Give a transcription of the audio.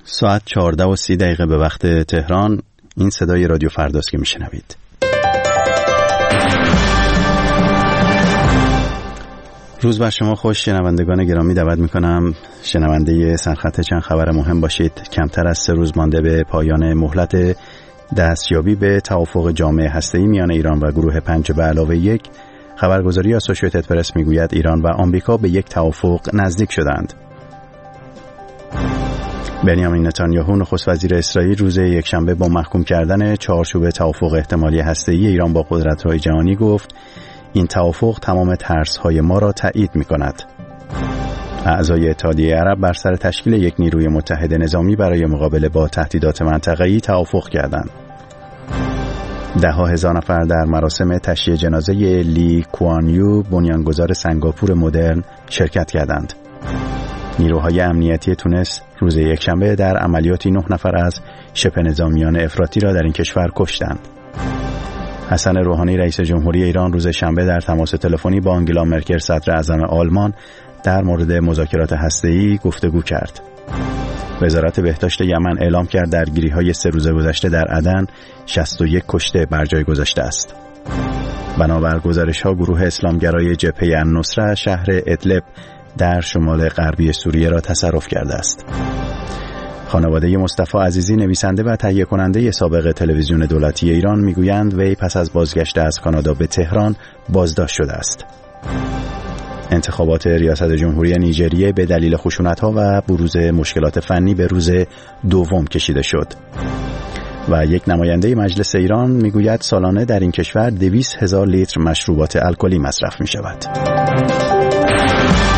ساعت 14:30 به وقت تهران. این صدای رادیو فرداست که میشنوید. روز بر شما خوش. شنوندگان گرامی، دعوت میکنم شنونده سرخط چند خبر مهم باشید. کمتر از 3 روز مانده به پایان مهلت دستیابی به توافق جامع هسته‌ای میان ایران و گروه 5+1، خبرگزاری آسوشییتد پرس میگوید ایران و آمریکا به یک توافق نزدیک شدند. بنیامین نتانیاهو نخست وزیر اسرائیل روز یکشنبه با محکوم کردن چهارچوب توافق احتمالی هسته‌ای ایران با قدرت‌های جهانی گفت این توافق تمام ترس‌های ما را تایید می‌کند. اعضای اتحادیه عرب بر سر تشکیل یک نیروی متحد نظامی برای مقابله با تهدیدات منطقه‌ای توافق کردند. 10,000 نفر در مراسم تشییع جنازه لی کوان یو، بنیانگذار سنگاپور مدرن، شرکت کردند. نیروهای امنیتی تونس روز یکشنبه در عملیاتی 9 نفر از شبه نظامیان افراطی را در این کشور کشتند. حسن روحانی رئیس جمهوری ایران روز شنبه در تماس تلفنی با آنگلا مرکل صدر اعظم آلمان در مورد مذاکرات هسته‌ای گفتگو کرد. وزارت بهداشت یمن اعلام کرد درگیری‌های 3 روز گذشته در عدن 61 کشته بر جای گذاشته است. بنابر گزارش‌ها گروه اسلامگرای جبهه النصره شهر ادلب در شمال غربی سوریه را تصرف کرده است. خانواده مصطفی عزیزی، نویسنده و تهیه کننده سابق تلویزیون دولتی ایران، میگویند وی پس از بازگشت از کانادا به تهران بازداشت شده است. انتخابات ریاست جمهوری نیجریه به دلیل خشونت‌ها و بروز مشکلات فنی به روز دوم کشیده شد. و یک نماینده مجلس ایران میگوید سالانه در این کشور 200,000 لیتر مشروبات الکلی مصرف می‌شود.